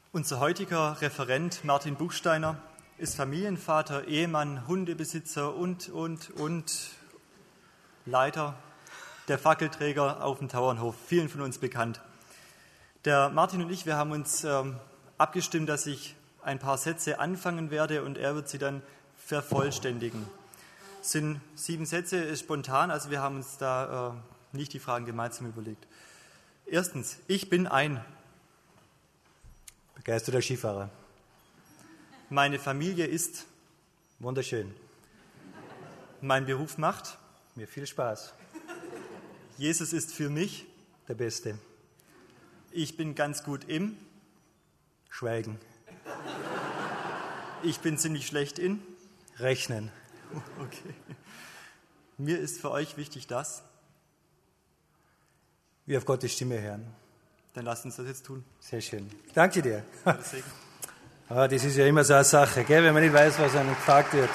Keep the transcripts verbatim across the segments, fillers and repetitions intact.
Unser heutiger Referent Martin Buchsteiner ist Familienvater, Ehemann, Hundebesitzer und, und, und Leiter der Fackelträger auf dem Tauernhof, vielen von uns bekannt. Der Martin und ich, wir haben uns ähm, abgestimmt, dass ich ein paar Sätze anfangen werde und er wird sie dann vervollständigen. Es sind sieben Sätze, ist spontan, also wir haben uns da äh, nicht die Fragen gemeinsam überlegt. Erstens, ich bin ein begeisterter Skifahrer. Meine Familie ist wunderschön. Mein Beruf macht mir viel Spaß. Jesus ist für mich der Beste. Ich bin ganz gut im Schweigen. Ich bin ziemlich schlecht in Rechnen. Okay. Mir ist für euch wichtig, dass wir auf Gottes Stimme hören. Dann lasst uns das jetzt tun. Sehr schön. Danke dir. Ah, das ist ja immer so eine Sache, gell? Wenn man nicht weiß, was einem gefragt wird.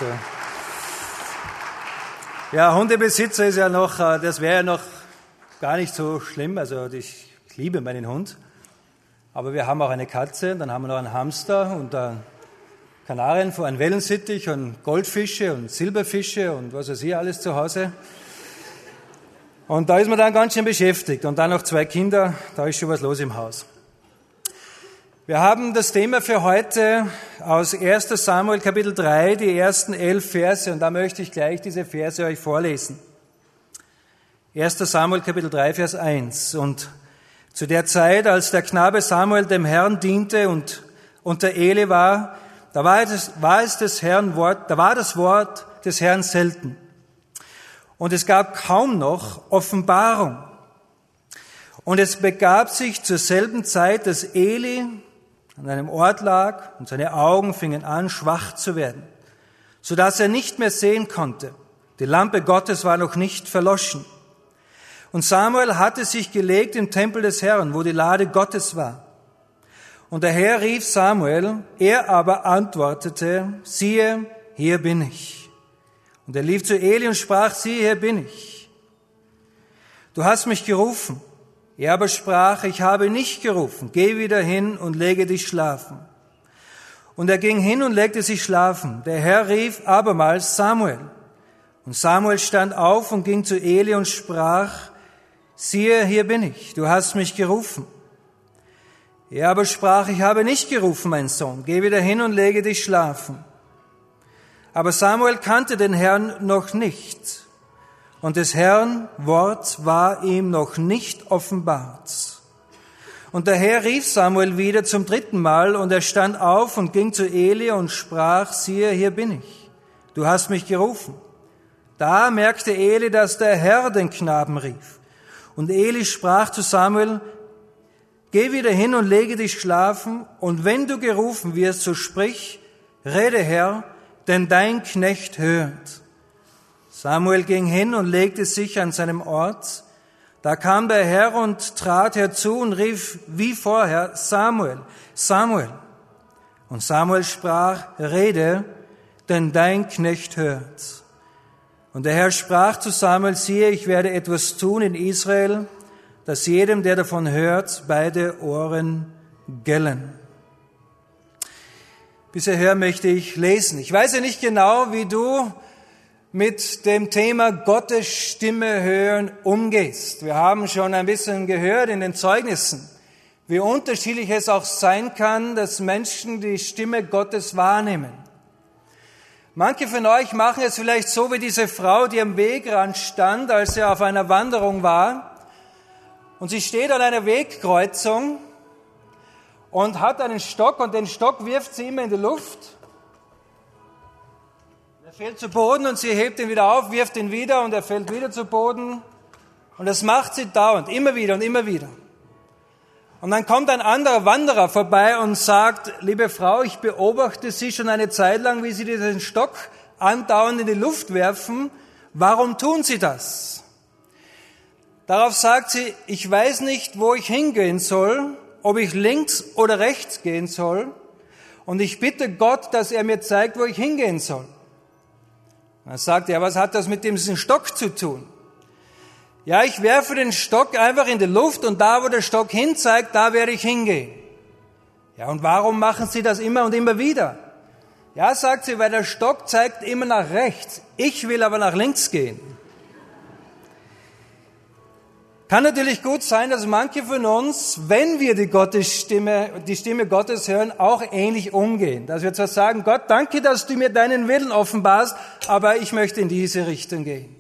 Ja, Hundebesitzer ist ja noch, das wäre ja noch gar nicht so schlimm. Also ich, ich liebe meinen Hund. Aber wir haben auch eine Katze, dann haben wir noch einen Hamster und einen Kanarien, einen Wellensittich und Goldfische und Silberfische und was weiß ich alles zu Hause. Und da ist man dann ganz schön beschäftigt. Und dann noch zwei Kinder, da ist schon was los im Haus. Wir haben das Thema für heute aus erster Samuel Kapitel drei, die ersten elf Verse. Und da möchte ich gleich diese Verse euch vorlesen. erster Samuel Kapitel drei, Vers eins. Und zu der Zeit, als der Knabe Samuel dem Herrn diente und unter Eli war, da war es, war es des Herrn Wort, da war das Wort des Herrn selten. Und es gab kaum noch Offenbarung. Und es begab sich zur selben Zeit, dass Eli an einem Ort lag und seine Augen fingen an, schwach zu werden, so dass er nicht mehr sehen konnte. Die Lampe Gottes war noch nicht verloschen. Und Samuel hatte sich gelegt im Tempel des Herrn, wo die Lade Gottes war. Und der Herr rief Samuel, er aber antwortete, siehe, hier bin ich. Und er lief zu Eli und sprach, siehe, hier bin ich. Du hast mich gerufen. Er aber sprach, ich habe nicht gerufen. Geh wieder hin und lege dich schlafen. Und er ging hin und legte sich schlafen. Der Herr rief abermals Samuel. Und Samuel stand auf und ging zu Eli und sprach, siehe, hier bin ich. Du hast mich gerufen. Er aber sprach, ich habe nicht gerufen, mein Sohn. Geh wieder hin und lege dich schlafen. Aber Samuel kannte den Herrn noch nicht, und des Herrn Wort war ihm noch nicht offenbart. Und der Herr rief Samuel wieder zum dritten Mal, und er stand auf und ging zu Eli und sprach, siehe, hier bin ich, du hast mich gerufen. Da merkte Eli, dass der Herr den Knaben rief. Und Eli sprach zu Samuel, geh wieder hin und lege dich schlafen, und wenn du gerufen wirst, so sprich, rede Herr, denn dein Knecht hört. Samuel ging hin und legte sich an seinem Ort. Da kam der Herr und trat herzu und rief wie vorher, Samuel, Samuel. Und Samuel sprach, rede, denn dein Knecht hört. Und der Herr sprach zu Samuel, siehe, ich werde etwas tun in Israel, dass jedem, der davon hört, beide Ohren gellen. Bis hierher möchte ich lesen. Ich weiß ja nicht genau, wie du mit dem Thema Gottes Stimme hören umgehst. Wir haben schon ein bisschen gehört in den Zeugnissen, wie unterschiedlich es auch sein kann, dass Menschen die Stimme Gottes wahrnehmen. Manche von euch machen es vielleicht so wie diese Frau, die am Wegrand stand, als sie auf einer Wanderung war. Und sie steht an einer Wegkreuzung und hat einen Stock, und den Stock wirft sie immer in die Luft. Er fällt zu Boden und sie hebt ihn wieder auf, wirft ihn wieder und er fällt wieder zu Boden. Und das macht sie dauernd, immer wieder und immer wieder. Und dann kommt ein anderer Wanderer vorbei und sagt, liebe Frau, ich beobachte Sie schon eine Zeit lang, wie Sie diesen Stock andauernd in die Luft werfen. Warum tun Sie das? Darauf sagt sie, ich weiß nicht, wo ich hingehen soll, ob ich links oder rechts gehen soll, und ich bitte Gott, dass er mir zeigt, wo ich hingehen soll. Dann sagt er, was hat das mit diesem Stock zu tun? Ja, ich werfe den Stock einfach in die Luft und da, wo der Stock hinzeigt, da werde ich hingehen. Ja, und warum machen sie das immer und immer wieder? Ja, sagt sie, weil der Stock zeigt immer nach rechts. Ich will aber nach links gehen. Kann natürlich gut sein, dass manche von uns, wenn wir die Gottesstimme, die Stimme Gottes hören, auch ähnlich umgehen. Dass wir zwar sagen, Gott, danke, dass du mir deinen Willen offenbarst, aber ich möchte in diese Richtung gehen.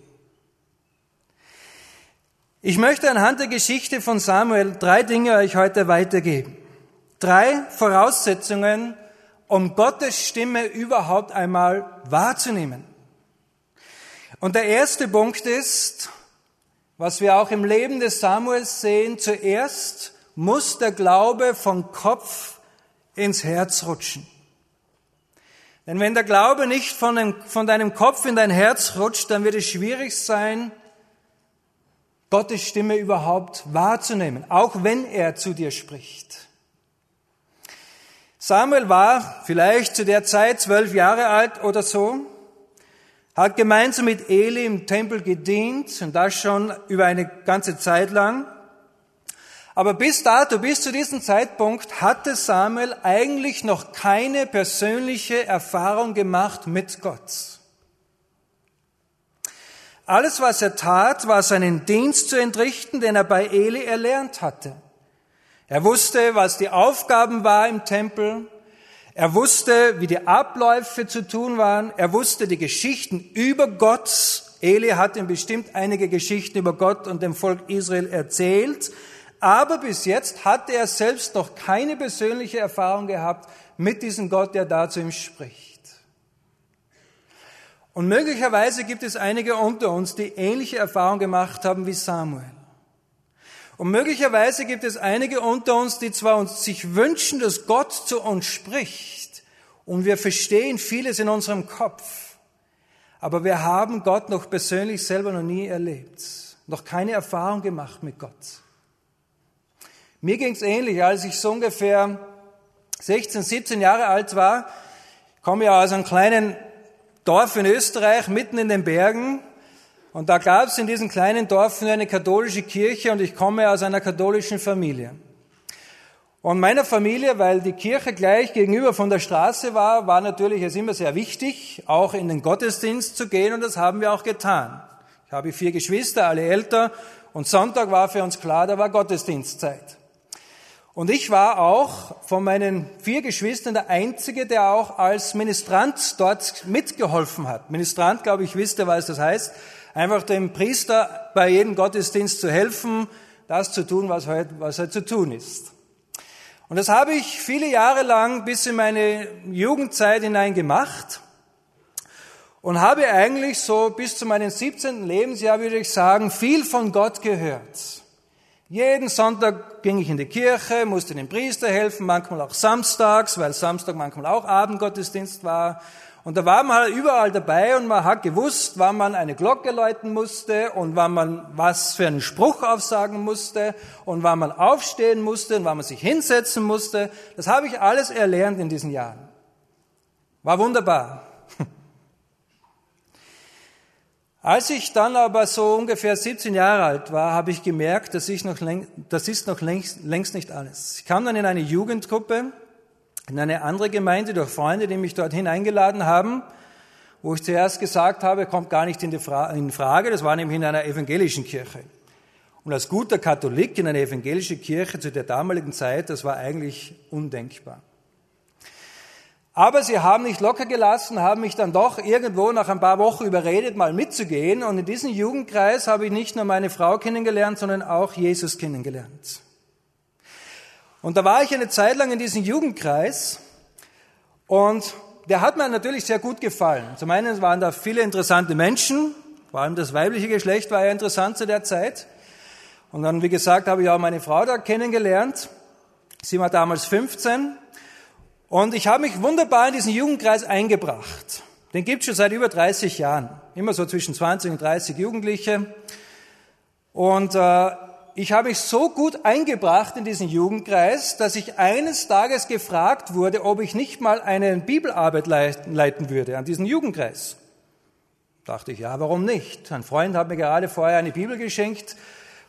Ich möchte anhand der Geschichte von Samuel drei Dinge euch heute weitergeben. Drei Voraussetzungen, um Gottes Stimme überhaupt einmal wahrzunehmen. Und der erste Punkt ist, was wir auch im Leben des Samuels sehen, zuerst muss der Glaube vom Kopf ins Herz rutschen. Denn wenn der Glaube nicht von, dem, von deinem Kopf in dein Herz rutscht, dann wird es schwierig sein, Gottes Stimme überhaupt wahrzunehmen, auch wenn er zu dir spricht. Samuel war vielleicht zu der Zeit zwölf Jahre alt oder so, hat gemeinsam mit Eli im Tempel gedient und das schon über eine ganze Zeit lang. Aber bis dato, bis zu diesem Zeitpunkt, hatte Samuel eigentlich noch keine persönliche Erfahrung gemacht mit Gott. Alles, was er tat, war seinen Dienst zu entrichten, den er bei Eli erlernt hatte. Er wusste, was die Aufgaben waren im Tempel. Er wusste, wie die Abläufe zu tun waren. Er wusste die Geschichten über Gott. Eli hat ihm bestimmt einige Geschichten über Gott und dem Volk Israel erzählt. Aber bis jetzt hatte er selbst noch keine persönliche Erfahrung gehabt mit diesem Gott, der da zu ihm spricht. Und möglicherweise gibt es einige unter uns, die ähnliche Erfahrungen gemacht haben wie Samuel. Und möglicherweise gibt es einige unter uns, die zwar uns sich wünschen, dass Gott zu uns spricht und wir verstehen vieles in unserem Kopf, aber wir haben Gott noch persönlich selber noch nie erlebt, noch keine Erfahrung gemacht mit Gott. Mir ging es ähnlich, als ich so ungefähr sechzehn, siebzehn Jahre alt war, komme ja aus einem kleinen Dorf in Österreich, mitten in den Bergen. Und da gab es in diesem kleinen Dorf nur eine katholische Kirche und ich komme aus einer katholischen Familie. Und meiner Familie, weil die Kirche gleich gegenüber von der Straße war, war natürlich es immer sehr wichtig, auch in den Gottesdienst zu gehen und das haben wir auch getan. Ich habe vier Geschwister, alle älter und Sonntag war für uns klar, da war Gottesdienstzeit. Und ich war auch von meinen vier Geschwistern der Einzige, der auch als Ministrant dort mitgeholfen hat. Ministrant, glaube ich, wisst ihr, was das heißt. Einfach dem Priester bei jedem Gottesdienst zu helfen, das zu tun, was halt, was halt zu tun ist. Und das habe ich viele Jahre lang bis in meine Jugendzeit hinein gemacht und habe eigentlich so bis zu meinem siebzehnten Lebensjahr, würde ich sagen, viel von Gott gehört. Jeden Sonntag ging ich in die Kirche, musste dem Priester helfen, manchmal auch samstags, weil Samstag manchmal auch Abendgottesdienst war. Und da war man halt überall dabei und man hat gewusst, wann man eine Glocke läuten musste und wann man was für einen Spruch aufsagen musste und wann man aufstehen musste und wann man sich hinsetzen musste. Das habe ich alles erlernt in diesen Jahren. War wunderbar. Als ich dann aber so ungefähr siebzehn Jahre alt war, habe ich gemerkt, das ist noch, das ist noch längst, längst nicht alles. Ich kam dann in eine Jugendgruppe, in eine andere Gemeinde durch Freunde, die mich dorthin eingeladen haben, wo ich zuerst gesagt habe, kommt gar nicht in, die Fra- in Frage, das war nämlich in einer evangelischen Kirche. Und als guter Katholik in eine evangelische Kirche zu der damaligen Zeit, das war eigentlich undenkbar. Aber sie haben nicht locker gelassen, haben mich dann doch irgendwo nach ein paar Wochen überredet, mal mitzugehen. Und in diesem Jugendkreis habe ich nicht nur meine Frau kennengelernt, sondern auch Jesus kennengelernt. Und da war ich eine Zeit lang in diesem Jugendkreis und der hat mir natürlich sehr gut gefallen. Zum einen waren da viele interessante Menschen, vor allem das weibliche Geschlecht war ja interessant zu der Zeit. Und dann, wie gesagt, habe ich auch meine Frau da kennengelernt. Sie war damals fünfzehn und ich habe mich wunderbar in diesen Jugendkreis eingebracht. Den gibt es schon seit über dreißig Jahren, immer so zwischen zwanzig und dreißig Jugendliche. Und äh, ich habe mich so gut eingebracht in diesen Jugendkreis, dass ich eines Tages gefragt wurde, ob ich nicht mal eine Bibelarbeit leiten würde an diesen Jugendkreis. Da dachte ich, ja, warum nicht? Ein Freund hat mir gerade vorher eine Bibel geschenkt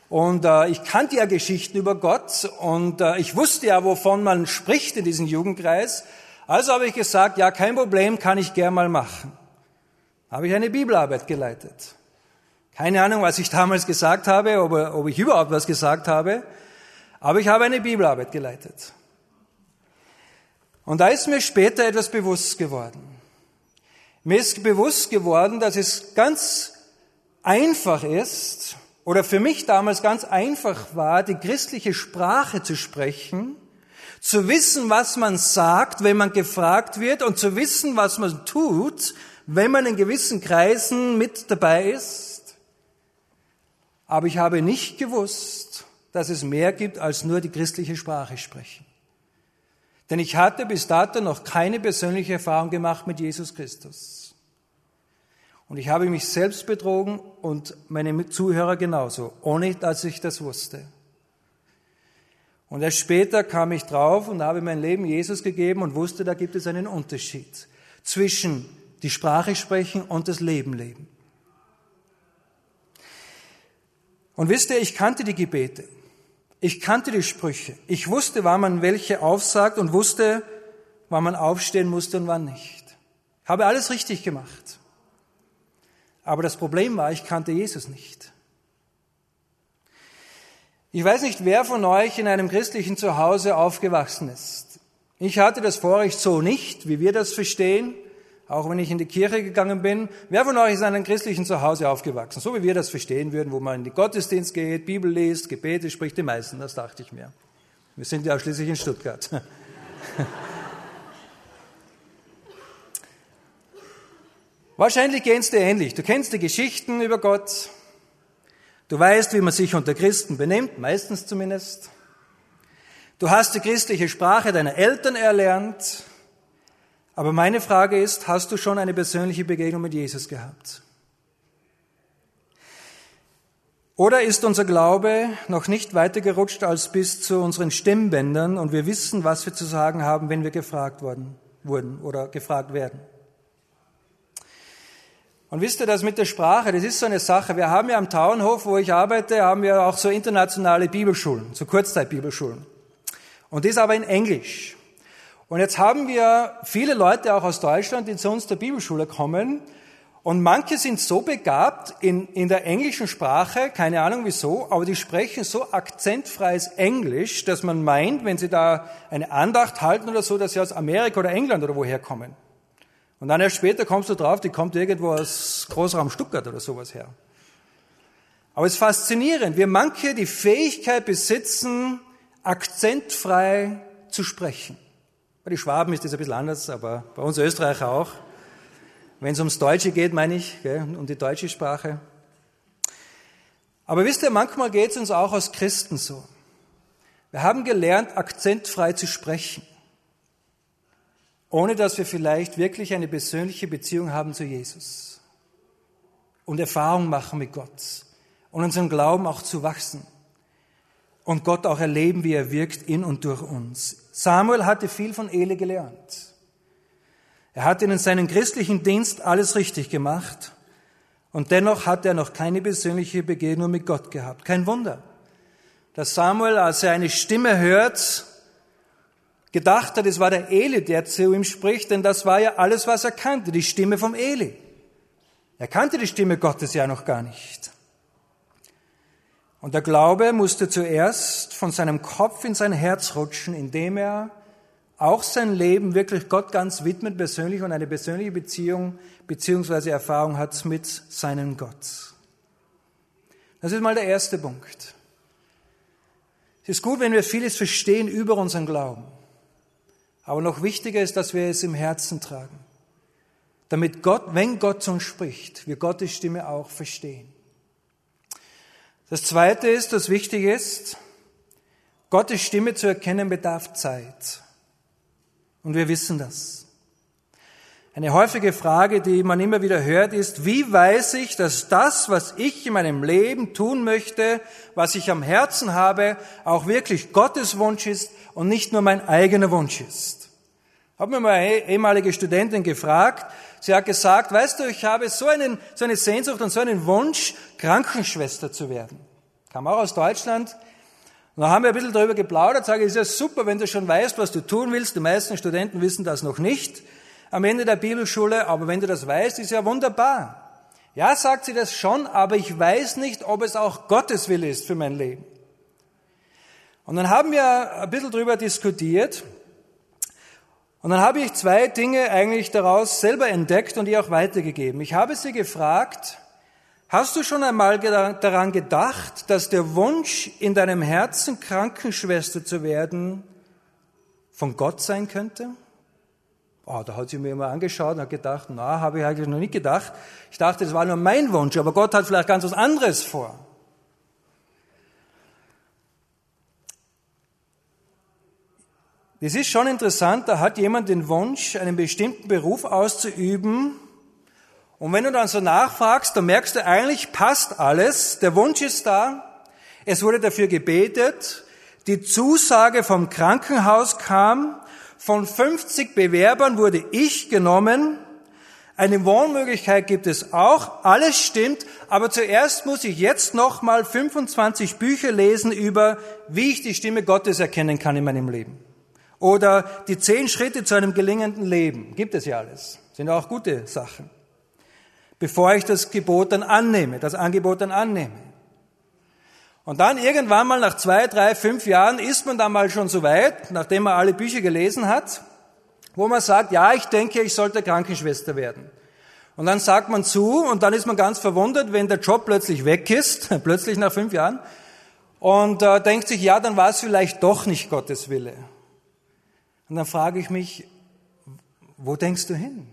Und äh, ich kannte ja Geschichten über Gott und äh, ich wusste ja, wovon man spricht in diesem Jugendkreis. Also habe ich gesagt, ja, kein Problem, kann ich gern mal machen. Habe ich eine Bibelarbeit geleitet. Keine Ahnung, was ich damals gesagt habe, ob, ob ich überhaupt was gesagt habe, aber ich habe eine Bibelarbeit geleitet. Und da ist mir später etwas bewusst geworden. Mir ist bewusst geworden, dass es ganz einfach ist, oder für mich damals ganz einfach war, die christliche Sprache zu sprechen, zu wissen, was man sagt, wenn man gefragt wird, und zu wissen, was man tut, wenn man in gewissen Kreisen mit dabei ist. Aber ich habe nicht gewusst, dass es mehr gibt, als nur die christliche Sprache sprechen. Denn ich hatte bis dato noch keine persönliche Erfahrung gemacht mit Jesus Christus. Und ich habe mich selbst betrogen und meine Zuhörer genauso, ohne dass ich das wusste. Und erst später kam ich drauf und habe mein Leben Jesus gegeben und wusste, da gibt es einen Unterschied zwischen die Sprache sprechen und das Leben leben. Und wisst ihr, ich kannte die Gebete, ich kannte die Sprüche, ich wusste, wann man welche aufsagt und wusste, wann man aufstehen musste und wann nicht. Ich habe alles richtig gemacht. Aber das Problem war, ich kannte Jesus nicht. Ich weiß nicht, wer von euch in einem christlichen Zuhause aufgewachsen ist. Ich hatte das Vorrecht so nicht, wie wir das verstehen, auch wenn ich in die Kirche gegangen bin. Wer von euch ist in einem christlichen Zuhause aufgewachsen, so wie wir das verstehen würden, wo man in den Gottesdienst geht, Bibel liest, Gebete spricht, die meisten, das dachte ich mir. Wir sind ja schließlich in Stuttgart. Wahrscheinlich geht es dir ähnlich. Du kennst die Geschichten über Gott. Du weißt, wie man sich unter Christen benimmt, meistens zumindest. Du hast die christliche Sprache deiner Eltern erlernt. Aber meine Frage ist, hast du schon eine persönliche Begegnung mit Jesus gehabt? Oder ist unser Glaube noch nicht weitergerutscht als bis zu unseren Stimmbändern und wir wissen, was wir zu sagen haben, wenn wir gefragt worden, wurden oder gefragt werden? Und wisst ihr, das mit der Sprache, das ist so eine Sache. Wir haben ja am Tauernhof, wo ich arbeite, haben wir auch so internationale Bibelschulen, so Kurzzeitbibelschulen. Und das aber in Englisch. Und jetzt haben wir viele Leute auch aus Deutschland, die zu uns der Bibelschule kommen. Und manche sind so begabt in, in der englischen Sprache, keine Ahnung wieso, aber die sprechen so akzentfreies Englisch, dass man meint, wenn sie da eine Andacht halten oder so, dass sie aus Amerika oder England oder woher kommen. Und dann erst später kommst du drauf, die kommt irgendwo aus Großraum Stuttgart oder sowas her. Aber es ist faszinierend, wie manche die Fähigkeit besitzen, akzentfrei zu sprechen. Bei den Schwaben ist das ein bisschen anders, aber bei uns Österreicher auch. Wenn es ums Deutsche geht, meine ich, gell, um die deutsche Sprache. Aber wisst ihr, manchmal geht es uns auch als Christen so. Wir haben gelernt, akzentfrei zu sprechen, ohne dass wir vielleicht wirklich eine persönliche Beziehung haben zu Jesus und Erfahrung machen mit Gott und unserem Glauben auch zu wachsen und Gott auch erleben, wie er wirkt in und durch uns. Samuel hatte viel von Eli gelernt. Er hat in seinem christlichen Dienst alles richtig gemacht und dennoch hat er noch keine persönliche Begegnung mit Gott gehabt. Kein Wunder, dass Samuel, als er eine Stimme hört, gedacht hat, es war der Eli, der zu ihm spricht, denn das war ja alles, was er kannte, die Stimme vom Eli. Er kannte die Stimme Gottes ja noch gar nicht. Und der Glaube musste zuerst von seinem Kopf in sein Herz rutschen, indem er auch sein Leben wirklich Gott ganz widmet, persönlich und eine persönliche Beziehung beziehungsweise Erfahrung hat mit seinem Gott. Das ist mal der erste Punkt. Es ist gut, wenn wir vieles verstehen über unseren Glauben. Aber noch wichtiger ist, dass wir es im Herzen tragen. Damit Gott, wenn Gott zu uns spricht, wir Gottes Stimme auch verstehen. Das Zweite ist, das wichtig ist, Gottes Stimme zu erkennen bedarf Zeit. Und wir wissen das. Eine häufige Frage, die man immer wieder hört, ist, wie weiß ich, dass das, was ich in meinem Leben tun möchte, was ich am Herzen habe, auch wirklich Gottes Wunsch ist und nicht nur mein eigener Wunsch ist. Ich habe mir mal eine ehemalige Studentin gefragt, sie hat gesagt, weißt du, ich habe so, einen, so eine Sehnsucht und so einen Wunsch, Krankenschwester zu werden. kam auch aus Deutschland. Und da haben wir ein bisschen darüber geplaudert, sage ich, es ist ja super, wenn du schon weißt, was du tun willst. Die meisten Studenten wissen das noch nicht am Ende der Bibelschule, aber wenn du das weißt, ist ja wunderbar. Ja, sagt sie das schon, aber ich weiß nicht, ob es auch Gottes Wille ist für mein Leben. Und dann haben wir ein bisschen darüber diskutiert und dann habe ich zwei Dinge eigentlich daraus selber entdeckt und ihr auch weitergegeben. Ich habe sie gefragt, hast du schon einmal daran gedacht, dass der Wunsch in deinem Herzen, Krankenschwester zu werden, von Gott sein könnte? Oh, da hat sie mir immer angeschaut und hat gedacht, na, habe ich eigentlich noch nicht gedacht. Ich dachte, das war nur mein Wunsch, aber Gott hat vielleicht ganz was anderes vor. Es ist schon interessant, da hat jemand den Wunsch, einen bestimmten Beruf auszuüben. Und wenn du dann so nachfragst, dann merkst du, eigentlich passt alles. Der Wunsch ist da. Es wurde dafür gebetet. Die Zusage vom Krankenhaus kam. Von fünfzig Bewerbern wurde ich genommen. Eine Wohnmöglichkeit gibt es auch. Alles stimmt. Aber zuerst muss ich jetzt noch mal fünfundzwanzig Bücher lesen über, wie ich die Stimme Gottes erkennen kann in meinem Leben. Oder die zehn Schritte zu einem gelingenden Leben. Gibt es ja alles. Sind auch gute Sachen. Bevor ich das Gebot dann annehme, das Angebot dann annehme. Und dann irgendwann mal nach zwei, drei, fünf Jahren ist man dann mal schon so weit, nachdem man alle Bücher gelesen hat, wo man sagt, ja, ich denke, ich sollte Krankenschwester werden. Und dann sagt man zu und dann ist man ganz verwundert, wenn der Job plötzlich weg ist, plötzlich nach fünf Jahren, und äh, denkt sich, ja, dann war es vielleicht doch nicht Gottes Wille. Und dann frage ich mich, wo denkst du hin?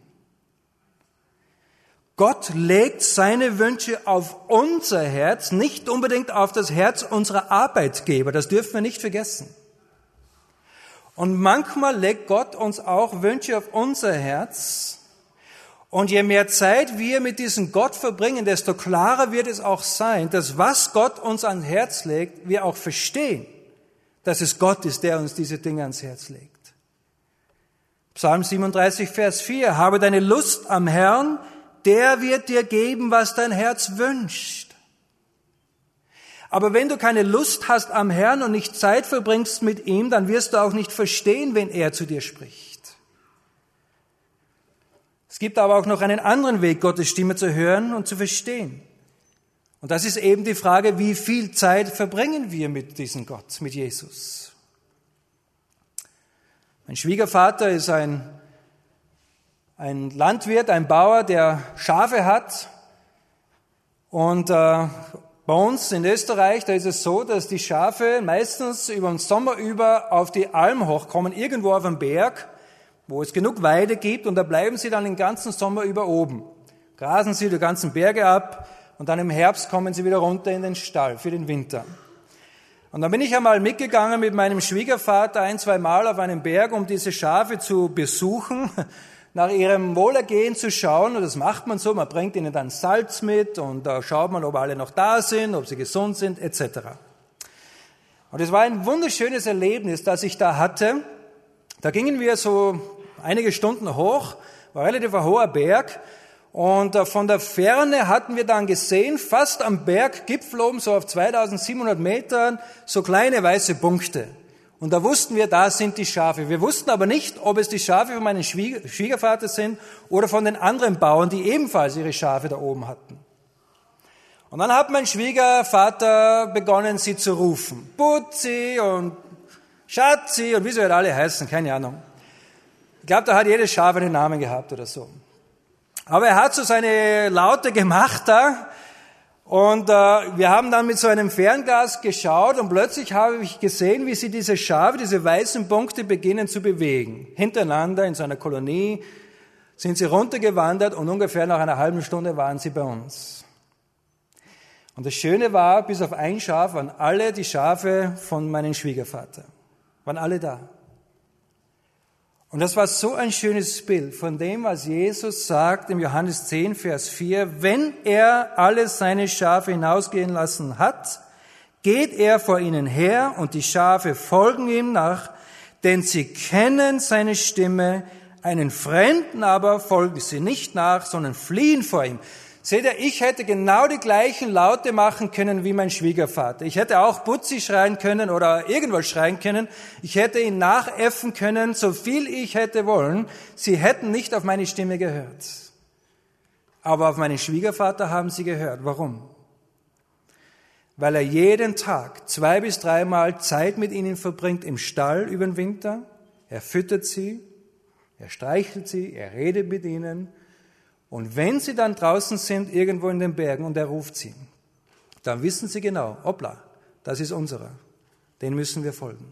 Gott legt seine Wünsche auf unser Herz, nicht unbedingt auf das Herz unserer Arbeitgeber. Das dürfen wir nicht vergessen. Und manchmal legt Gott uns auch Wünsche auf unser Herz. Und je mehr Zeit wir mit diesem Gott verbringen, desto klarer wird es auch sein, dass was Gott uns ans Herz legt, wir auch verstehen, dass es Gott ist, der uns diese Dinge ans Herz legt. Psalm siebenunddreißig, Vers vier. Habe deine Lust am Herrn, der wird dir geben, was dein Herz wünscht. Aber wenn du keine Lust hast am Herrn und nicht Zeit verbringst mit ihm, dann wirst du auch nicht verstehen, wenn er zu dir spricht. Es gibt aber auch noch einen anderen Weg, Gottes Stimme zu hören und zu verstehen. Und das ist eben die Frage, wie viel Zeit verbringen wir mit diesem Gott, mit Jesus? Mein Schwiegervater ist ein, ein Landwirt, ein Bauer, der Schafe hat. Und äh, bei uns in Österreich, da ist es so, dass die Schafe meistens über den Sommer über auf die Alm hochkommen, irgendwo auf einem Berg, wo es genug Weide gibt, und da bleiben sie dann den ganzen Sommer über oben. Grasen sie die ganzen Berge ab und dann im Herbst kommen sie wieder runter in den Stall für den Winter. Und dann bin ich einmal mitgegangen mit meinem Schwiegervater ein, zwei Mal auf einen Berg, um diese Schafe zu besuchen, nach ihrem Wohlergehen zu schauen. Und das macht man so, man bringt ihnen dann Salz mit und da schaut man, ob alle noch da sind, ob sie gesund sind, et cetera. Und es war ein wunderschönes Erlebnis, das ich da hatte. Da gingen wir so einige Stunden hoch, war relativ ein hoher Berg. Und von der Ferne hatten wir dann gesehen, fast am Berggipfel oben, so auf zweitausendsiebenhundert Metern, so kleine weiße Punkte. Und da wussten wir, da sind die Schafe. Wir wussten aber nicht, ob es die Schafe von meinem Schwiegervater sind oder von den anderen Bauern, die ebenfalls ihre Schafe da oben hatten. Und dann hat mein Schwiegervater begonnen, sie zu rufen. Putzi und Schatzi und wie sie halt alle heißen, keine Ahnung. Ich glaube, da hat jedes Schaf einen Namen gehabt oder so. Aber er hat so seine Laute gemacht da und äh, wir haben dann mit so einem Fernglas geschaut und plötzlich habe ich gesehen, wie sie diese Schafe, diese weißen Punkte beginnen zu bewegen. Hintereinander in so einer Kolonie sind sie runtergewandert und ungefähr nach einer halben Stunde waren sie bei uns. Und das Schöne war, bis auf ein Schaf waren alle die Schafe von meinem Schwiegervater, waren alle da. Und das war so ein schönes Bild von dem, was Jesus sagt im Johannes zehn, Vers vier. Wenn er alle seine Schafe hinausgehen lassen hat, geht er vor ihnen her und die Schafe folgen ihm nach, denn sie kennen seine Stimme. Einen Fremden aber folgen sie nicht nach, sondern fliehen vor ihm. Seht ihr, ich hätte genau die gleichen Laute machen können wie mein Schwiegervater. Ich hätte auch Butzi schreien können oder irgendwas schreien können. Ich hätte ihn nachäffen können, so viel ich hätte wollen. Sie hätten nicht auf meine Stimme gehört. Aber auf meinen Schwiegervater haben sie gehört. Warum? Weil er jeden Tag zwei bis dreimal Zeit mit ihnen verbringt im Stall über den Winter. Er füttert sie, er streichelt sie, er redet mit ihnen. Und wenn sie dann draußen sind, irgendwo in den Bergen, und er ruft sie, dann wissen sie genau, hoppla, das ist unserer, den müssen wir folgen.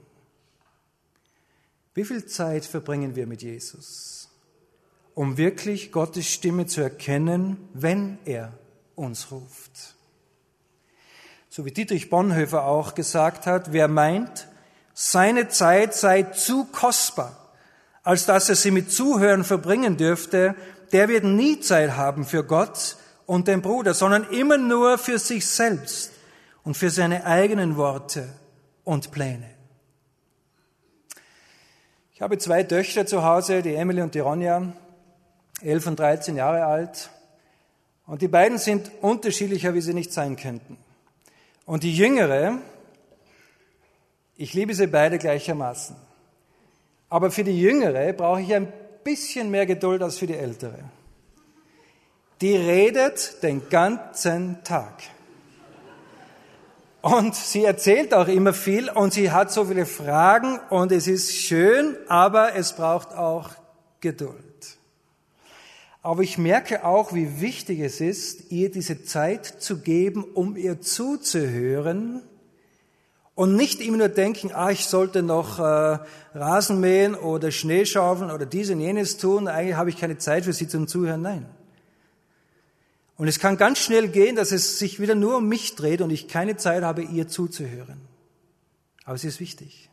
Wie viel Zeit verbringen wir mit Jesus, um wirklich Gottes Stimme zu erkennen, wenn er uns ruft? So wie Dietrich Bonhoeffer auch gesagt hat, wer meint, seine Zeit sei zu kostbar, als dass er sie mit Zuhören verbringen dürfte, der wird nie Zeit haben für Gott und den Bruder, sondern immer nur für sich selbst und für seine eigenen Worte und Pläne. Ich habe zwei Töchter zu Hause, die Emily und die Ronja, elf und dreizehn Jahre alt. Und die beiden sind unterschiedlicher, wie sie nicht sein könnten. Und die Jüngere, ich liebe sie beide gleichermaßen. Aber für die Jüngere brauche ich ein bisschen mehr Geduld als für die Ältere. Die redet den ganzen Tag. Und sie erzählt auch immer viel und sie hat so viele Fragen und es ist schön, aber es braucht auch Geduld. Aber ich merke auch, wie wichtig es ist, ihr diese Zeit zu geben, um ihr zuzuhören. Und nicht immer nur denken, ah, ich sollte noch äh, Rasen mähen oder Schnee schaufeln oder dies und jenes tun, eigentlich habe ich keine Zeit für sie zum Zuhören. Nein. Und es kann ganz schnell gehen, dass es sich wieder nur um mich dreht und ich keine Zeit habe, ihr zuzuhören. Aber es ist wichtig.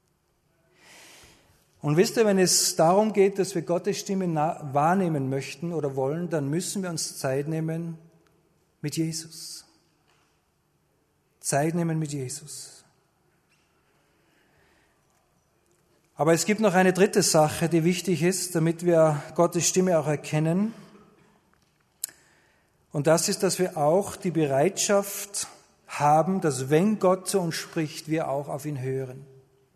Und wisst ihr, wenn es darum geht, dass wir Gottes Stimme wahrnehmen möchten oder wollen, dann müssen wir uns Zeit nehmen mit Jesus. Zeit nehmen mit Jesus. Aber es gibt noch eine dritte Sache, die wichtig ist, damit wir Gottes Stimme auch erkennen. Und das ist, dass wir auch die Bereitschaft haben, dass wenn Gott zu uns spricht, wir auch auf ihn hören.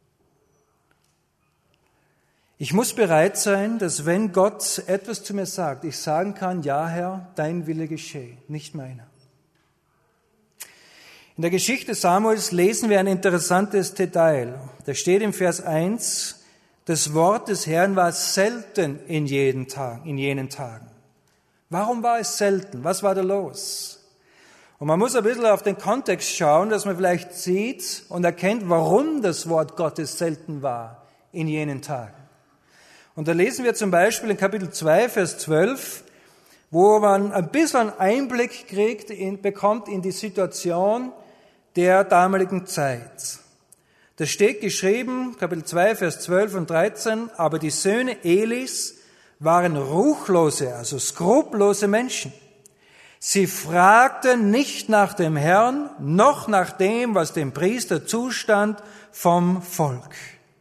Ich muss bereit sein, dass wenn Gott etwas zu mir sagt, ich sagen kann, ja Herr, dein Wille geschehe, nicht meiner. In der Geschichte Samuels lesen wir ein interessantes Detail. Da steht im Vers eins, das Wort des Herrn war selten in jeden Tag, in jenen Tagen. Warum war es selten? Was war da los? Und man muss ein bisschen auf den Kontext schauen, dass man vielleicht sieht und erkennt, warum das Wort Gottes selten war in jenen Tagen. Und da lesen wir zum Beispiel in Kapitel zwei, Vers zwölf, wo man ein bisschen Einblick kriegt, in, bekommt in die Situation der damaligen Zeit. Da steht geschrieben, Kapitel zwei, Vers zwölf und dreizehn, aber die Söhne Elis waren ruchlose, also skrupellose Menschen. Sie fragten nicht nach dem Herrn, noch nach dem, was dem Priester zustand vom Volk.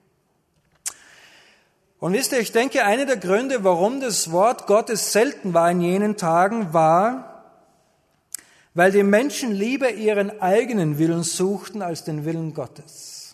Und wisst ihr, ich denke, einer der Gründe, warum das Wort Gottes selten war in jenen Tagen, war, weil die Menschen lieber ihren eigenen Willen suchten als den Willen Gottes.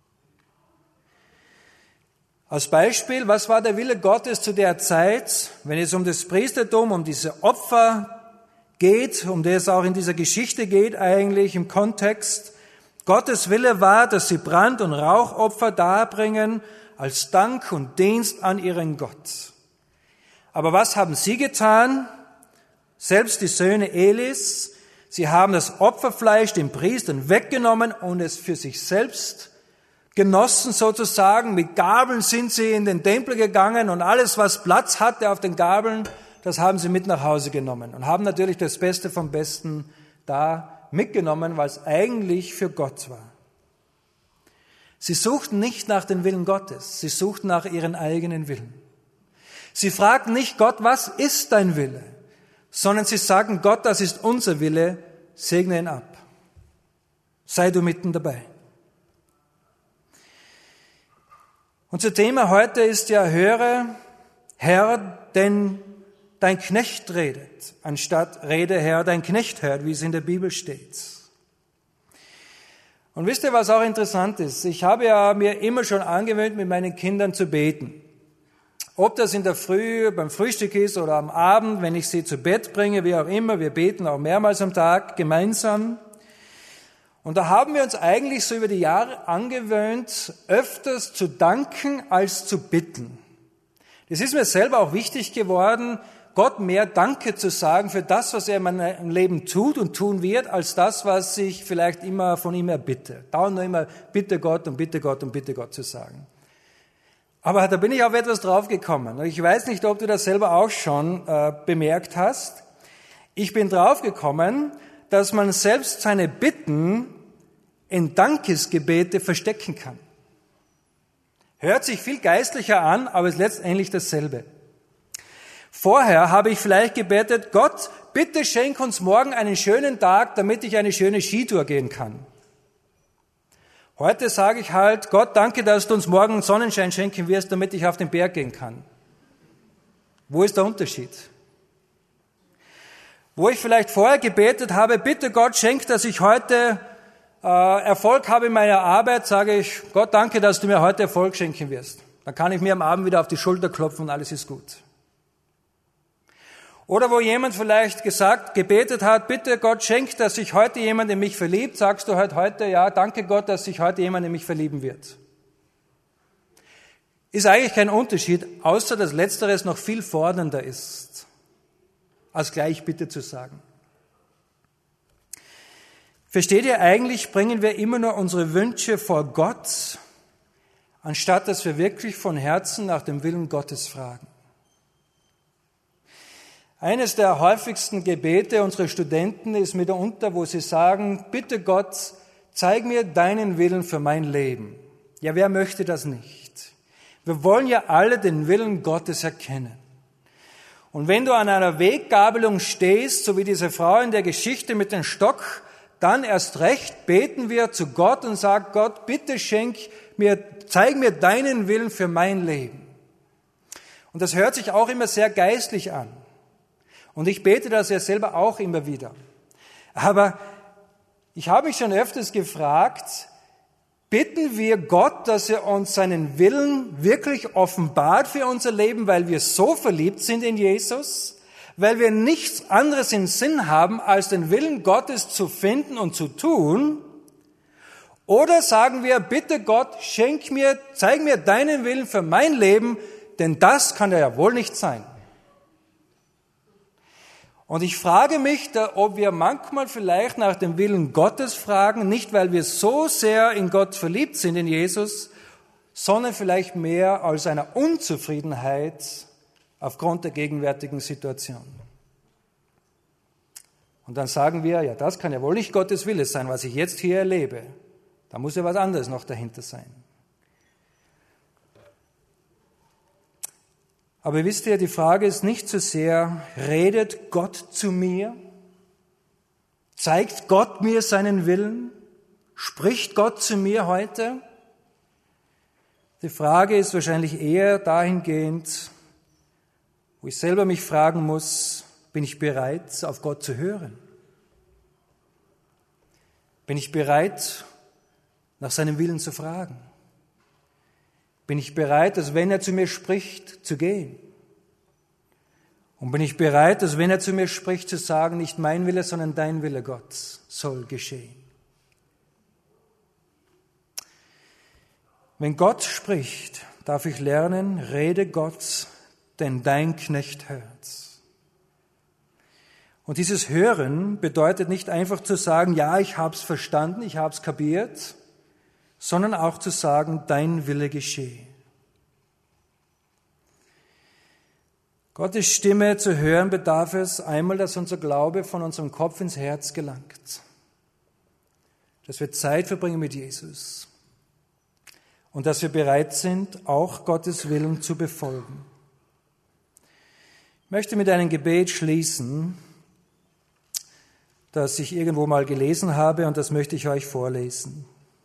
Als Beispiel, was war der Wille Gottes zu der Zeit, wenn es um das Priestertum, um diese Opfer geht, um das es auch in dieser Geschichte geht eigentlich im Kontext? Gottes Wille war, dass sie Brand- und Rauchopfer darbringen als Dank und Dienst an ihren Gott. Aber was haben sie getan? Selbst die Söhne Elis, sie haben das Opferfleisch den Priestern weggenommen und es für sich selbst genossen sozusagen. Mit Gabeln sind sie in den Tempel gegangen und alles, was Platz hatte auf den Gabeln, das haben sie mit nach Hause genommen und haben natürlich das Beste vom Besten da mitgenommen, weil es eigentlich für Gott war. Sie suchten nicht nach dem Willen Gottes, sie suchten nach ihren eigenen Willen. Sie fragten nicht Gott, was ist dein Wille? Sondern sie sagen, Gott, das ist unser Wille, segne ihn ab. Sei du mitten dabei. Unser Thema heute ist ja, höre, Herr, denn dein Knecht redet, anstatt rede Herr, dein Knecht hört, wie es in der Bibel steht. Und wisst ihr, was auch interessant ist? Ich habe ja mir immer schon angewöhnt, mit meinen Kindern zu beten. Ob das in der Früh beim Frühstück ist oder am Abend, wenn ich sie zu Bett bringe, wie auch immer, wir beten auch mehrmals am Tag gemeinsam. Und da haben wir uns eigentlich so über die Jahre angewöhnt, öfters zu danken als zu bitten. Das ist mir selber auch wichtig geworden, Gott mehr Danke zu sagen für das, was er in meinem Leben tut und tun wird, als das, was ich vielleicht immer von ihm erbitte. Dauernd nur immer bitte Gott und bitte Gott und bitte Gott zu sagen. Aber da bin ich auf etwas draufgekommen. Ich weiß nicht, ob du das selber auch schon äh, bemerkt hast. Ich bin draufgekommen, dass man selbst seine Bitten in Dankesgebete verstecken kann. Hört sich viel geistlicher an, aber ist letztendlich dasselbe. Vorher habe ich vielleicht gebetet, Gott, bitte schenk uns morgen einen schönen Tag, damit ich eine schöne Skitour gehen kann. Heute sage ich halt, Gott, danke, dass du uns morgen Sonnenschein schenken wirst, damit ich auf den Berg gehen kann. Wo ist der Unterschied? Wo ich vielleicht vorher gebetet habe, bitte Gott, schenk, dass ich heute äh, Erfolg habe in meiner Arbeit, sage ich, Gott, danke, dass du mir heute Erfolg schenken wirst. Dann kann ich mir am Abend wieder auf die Schulter klopfen und alles ist gut. Oder wo jemand vielleicht gesagt, gebetet hat, bitte Gott, schenk, dass sich heute jemand in mich verliebt, sagst du halt heute, ja, danke Gott, dass sich heute jemand in mich verlieben wird. Ist eigentlich kein Unterschied, außer dass Letzteres noch viel fordernder ist, als gleich bitte zu sagen. Versteht ihr, eigentlich bringen wir immer nur unsere Wünsche vor Gott, anstatt dass wir wirklich von Herzen nach dem Willen Gottes fragen. Eines der häufigsten Gebete unserer Studenten ist mitunter, wo sie sagen, bitte Gott, zeig mir deinen Willen für mein Leben. Ja, wer möchte das nicht? Wir wollen ja alle den Willen Gottes erkennen. Und wenn du an einer Weggabelung stehst, so wie diese Frau in der Geschichte mit dem Stock, dann erst recht beten wir zu Gott und sagen, Gott, bitte schenk mir, zeig mir deinen Willen für mein Leben. Und das hört sich auch immer sehr geistlich an. Und ich bete das ja selber auch immer wieder. Aber ich habe mich schon öfters gefragt, bitten wir Gott, dass er uns seinen Willen wirklich offenbart für unser Leben, weil wir so verliebt sind in Jesus, weil wir nichts anderes im Sinn haben, als den Willen Gottes zu finden und zu tun? Oder sagen wir, bitte Gott, schenk mir, zeig mir deinen Willen für mein Leben, denn das kann ja wohl nicht sein. Und ich frage mich, ob wir manchmal vielleicht nach dem Willen Gottes fragen, nicht weil wir so sehr in Gott verliebt sind, in Jesus, sondern vielleicht mehr als einer Unzufriedenheit aufgrund der gegenwärtigen Situation. Und dann sagen wir, ja, das kann ja wohl nicht Gottes Wille sein, was ich jetzt hier erlebe. Da muss ja was anderes noch dahinter sein. Aber wisst ihr, die Frage ist nicht so sehr, redet Gott zu mir? Zeigt Gott mir seinen Willen? Spricht Gott zu mir heute? Die Frage ist wahrscheinlich eher dahingehend, wo ich selber mich fragen muss, bin ich bereit, auf Gott zu hören? Bin ich bereit, nach seinem Willen zu fragen? Bin ich bereit, dass wenn er zu mir spricht, zu gehen? Und bin ich bereit, dass wenn er zu mir spricht, zu sagen, nicht mein Wille, sondern dein Wille, Gott, soll geschehen? Wenn Gott spricht, darf ich lernen, rede Gott, denn dein Knecht hört. Und dieses Hören bedeutet nicht einfach zu sagen, ja, ich hab's verstanden, ich hab's kapiert, sondern auch zu sagen, dein Wille geschehe. Gottes Stimme zu hören bedarf es einmal, dass unser Glaube von unserem Kopf ins Herz gelangt, dass wir Zeit verbringen mit Jesus und dass wir bereit sind, auch Gottes Willen zu befolgen. Ich möchte mit einem Gebet schließen, das ich irgendwo mal gelesen habe, und das möchte ich euch vorlesen.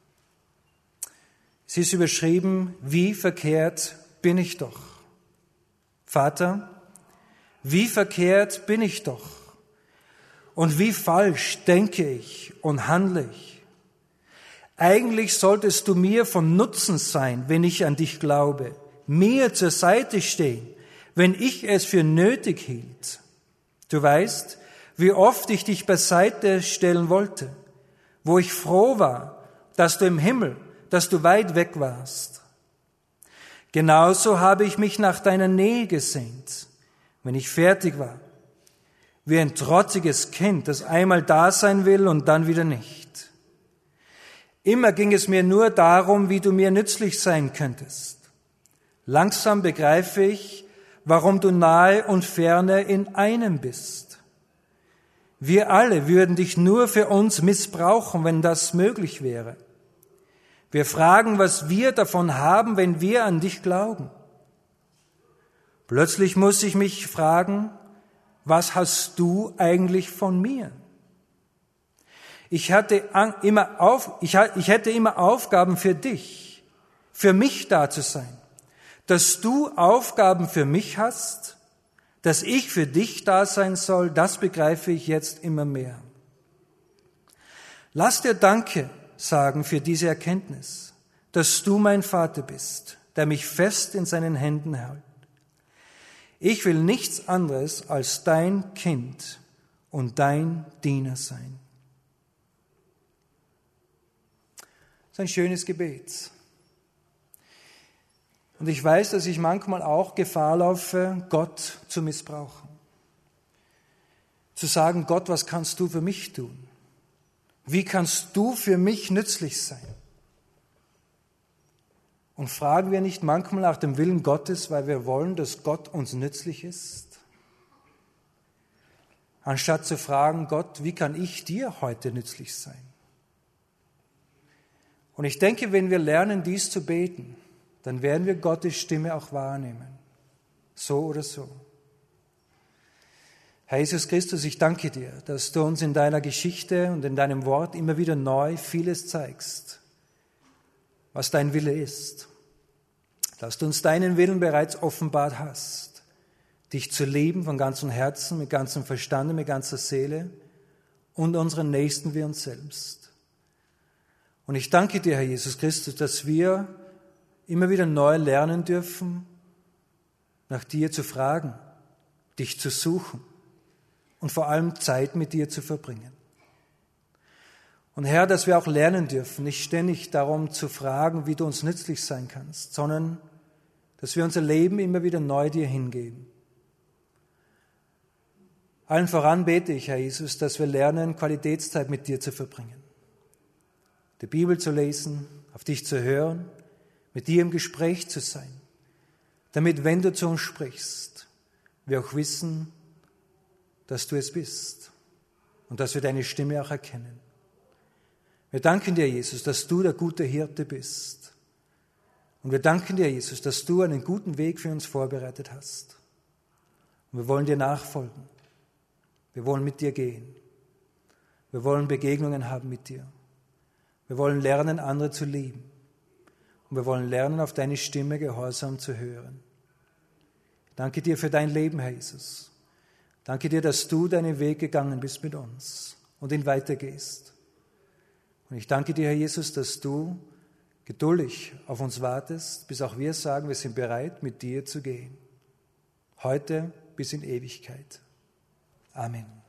Es ist überschrieben, wie verkehrt bin ich doch? Vater, Wie verkehrt bin ich doch? Und wie falsch denke ich und handle ich? Eigentlich solltest du mir von Nutzen sein, wenn ich an dich glaube, mir zur Seite stehen, wenn ich es für nötig hielt. Du weißt, wie oft ich dich beiseite stellen wollte, wo ich froh war, dass du im Himmel, dass du weit weg warst. Genauso habe ich mich nach deiner Nähe gesehnt, wenn ich fertig war, wie ein trotziges Kind, das einmal da sein will und dann wieder nicht. Immer ging es mir nur darum, wie du mir nützlich sein könntest. Langsam begreife ich, warum du nahe und ferne in einem bist. Wir alle würden dich nur für uns missbrauchen, wenn das möglich wäre. Wir fragen, was wir davon haben, wenn wir an dich glauben. Plötzlich muss ich mich fragen, was hast du eigentlich von mir? Ich hatte immer auf, ich, ich hätte immer Aufgaben für dich, für mich da zu sein. Dass du Aufgaben für mich hast, dass ich für dich da sein soll, das begreife ich jetzt immer mehr. Lass dir Danke sagen für diese Erkenntnis, dass du mein Vater bist, der mich fest in seinen Händen hält. Ich will nichts anderes als dein Kind und dein Diener sein. Das ist ein schönes Gebet. Und ich weiß, dass ich manchmal auch Gefahr laufe, Gott zu missbrauchen. Zu sagen, Gott, was kannst du für mich tun? Wie kannst du für mich nützlich sein? Und fragen wir nicht manchmal nach dem Willen Gottes, weil wir wollen, dass Gott uns nützlich ist? Anstatt zu fragen, Gott, wie kann ich dir heute nützlich sein? Und ich denke, wenn wir lernen, dies zu beten, dann werden wir Gottes Stimme auch wahrnehmen. So oder so. Herr Jesus Christus, ich danke dir, dass du uns in deiner Geschichte und in deinem Wort immer wieder neu vieles zeigst, was dein Wille ist. Dass du uns deinen Willen bereits offenbart hast, dich zu lieben von ganzem Herzen, mit ganzem Verstand, mit ganzer Seele und unseren Nächsten wie uns selbst. Und ich danke dir, Herr Jesus Christus, dass wir immer wieder neu lernen dürfen, nach dir zu fragen, dich zu suchen und vor allem Zeit mit dir zu verbringen. Und Herr, dass wir auch lernen dürfen, nicht ständig darum zu fragen, wie du uns nützlich sein kannst, sondern dass wir unser Leben immer wieder neu dir hingeben. Allen voran bete ich, Herr Jesus, dass wir lernen, Qualitätszeit mit dir zu verbringen. Die Bibel zu lesen, auf dich zu hören, mit dir im Gespräch zu sein, damit, wenn du zu uns sprichst, wir auch wissen, dass du es bist und dass wir deine Stimme auch erkennen. Wir danken dir, Jesus, dass du der gute Hirte bist. Und wir danken dir, Jesus, dass du einen guten Weg für uns vorbereitet hast. Und wir wollen dir nachfolgen. Wir wollen mit dir gehen. Wir wollen Begegnungen haben mit dir. Wir wollen lernen, andere zu lieben. Und wir wollen lernen, auf deine Stimme gehorsam zu hören. Danke dir für dein Leben, Herr Jesus. Danke dir, dass du deinen Weg gegangen bist mit uns und ihn weitergehst. Und ich danke dir, Herr Jesus, dass du geduldig auf uns wartest, bis auch wir sagen, wir sind bereit, mit dir zu gehen. Heute bis in Ewigkeit. Amen.